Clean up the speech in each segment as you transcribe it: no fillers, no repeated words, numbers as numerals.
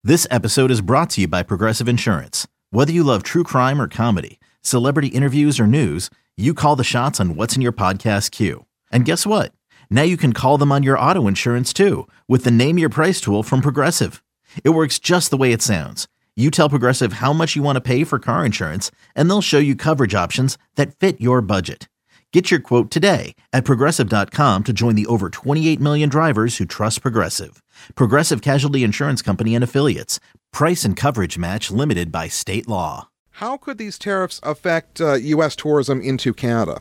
This episode is brought to you by Progressive Insurance. Whether you love true crime or comedy, celebrity interviews or news, you call the shots on what's in your podcast queue. And guess what? Now you can call them on your auto insurance too with the Name Your Price tool from Progressive. It works just the way it sounds. You tell Progressive how much you want to pay for car insurance, and they'll show you coverage options that fit your budget. Get your quote today at Progressive.com to join the over 28 million drivers who trust Progressive. Progressive Casualty Insurance Company and Affiliates. Price and coverage match limited by state law. How could these tariffs affect U.S. tourism into Canada?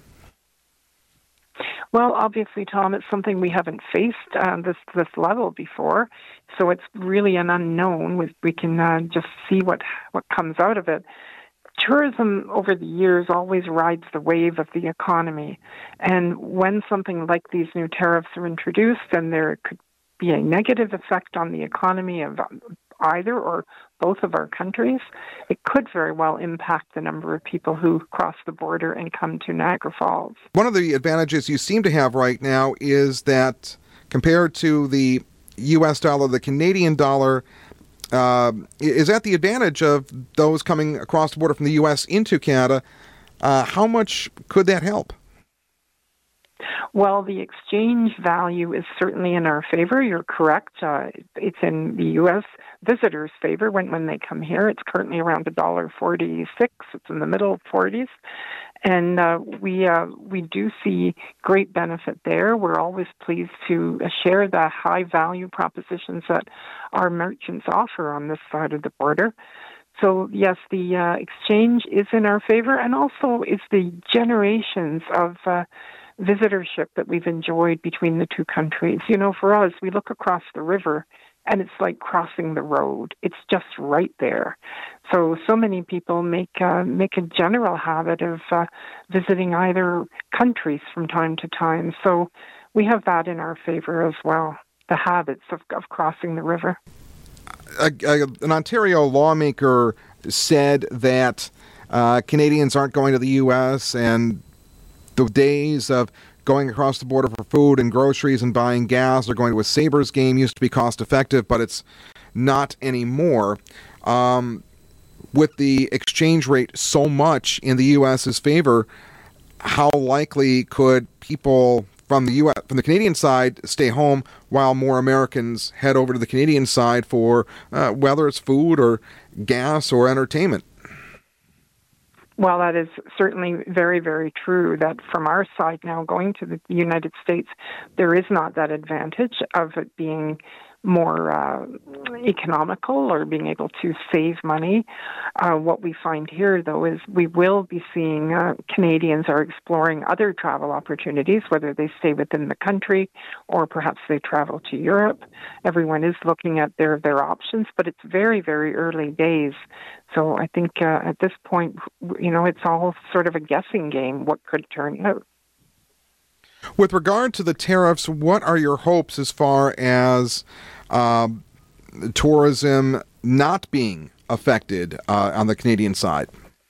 Well, obviously, Tom, it's something we haven't faced this level before, so it's really an unknown. We can just see what comes out of it. Tourism over the years always rides the wave of the economy, and when something like these new tariffs are introduced, then there could be a negative effect on the economy of either or both of our countries. It could very well impact the number of people who cross the border and come to Niagara Falls. One of the advantages you seem to have right now is that compared to the U.S. dollar, the Canadian dollar is at the advantage of those coming across the border from the U.S. into Canada. How much could that help? Well, the exchange value is certainly in our favor. You're correct. It's in the U.S. visitors' favor when they come here. It's currently around $1.46. It's in the middle 40s. And we do see great benefit there. We're always pleased to share the high value propositions that our merchants offer on this side of the border. So yes, the exchange is in our favor, and also is the generations of visitorship that we've enjoyed between the two countries. You know, for us, we look across the river and it's like crossing the road. It's just right there. So many people make a general habit of visiting either countries from time to time. So we have that in our favor as well, the habits of crossing the river. An Ontario lawmaker said that Canadians aren't going to the U.S. and the days of going across the border for food and groceries and buying gas or going to a Sabres game used to be cost effective, but it's not anymore. With the exchange rate so much in the U.S.'s favor, how likely could people from the from the Canadian side stay home while more Americans head over to the Canadian side for whether it's food or gas or entertainment? Well, that is certainly very, very true that from our side now going to the United States, there is not that advantage of it being more economical or being able to save money. What we find here, though, is we will be seeing Canadians are exploring other travel opportunities, whether they stay within the country or perhaps they travel to Europe. Everyone is looking at their options, but it's very, very early days. So I think at this point, you know, it's all sort of a guessing game what could turn out. With regard to the tariffs, what are your hopes as far as tourism not being affected on the Canadian side?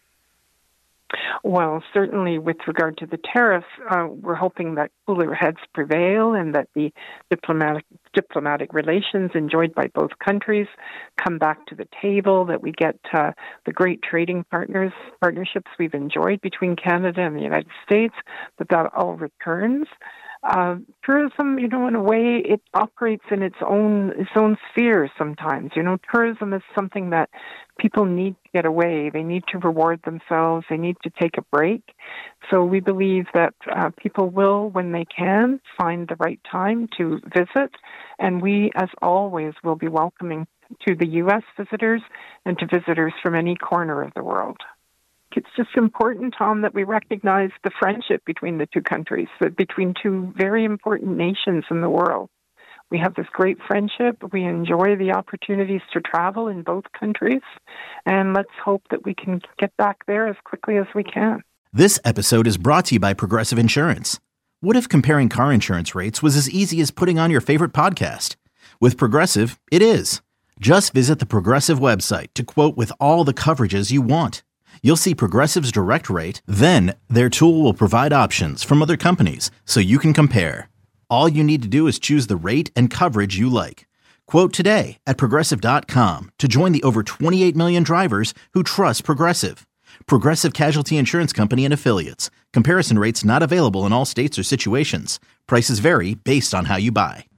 Well, certainly with regard to the tariffs, we're hoping that cooler heads prevail and that the diplomatic relations enjoyed by both countries come back to the table, that we get the great trading partnerships we've enjoyed between Canada and the United States, that all returns. Tourism, you know, in a way, it operates in its own sphere sometimes. You know, tourism is something that people need to get away. They need to reward themselves. They need to take a break. So we believe that people will, when they can, find the right time to visit. And we, as always, will be welcoming to the U.S. visitors and to visitors from any corner of the world. It's just important, Tom, that we recognize the friendship between the two countries, between two very important nations in the world. We have this great friendship. We enjoy the opportunities to travel in both countries, and let's hope that we can get back there as quickly as we can. This episode is brought to you by Progressive Insurance. What if comparing car insurance rates was as easy as putting on your favorite podcast? With Progressive, it is. Just visit the Progressive website to quote with all the coverages you want. You'll see Progressive's direct rate, then their tool will provide options from other companies so you can compare. All you need to do is choose the rate and coverage you like. Quote today at Progressive.com to join the over 28 million drivers who trust Progressive. Progressive Casualty Insurance Company and Affiliates. Comparison rates not available in all states or situations. Prices vary based on how you buy.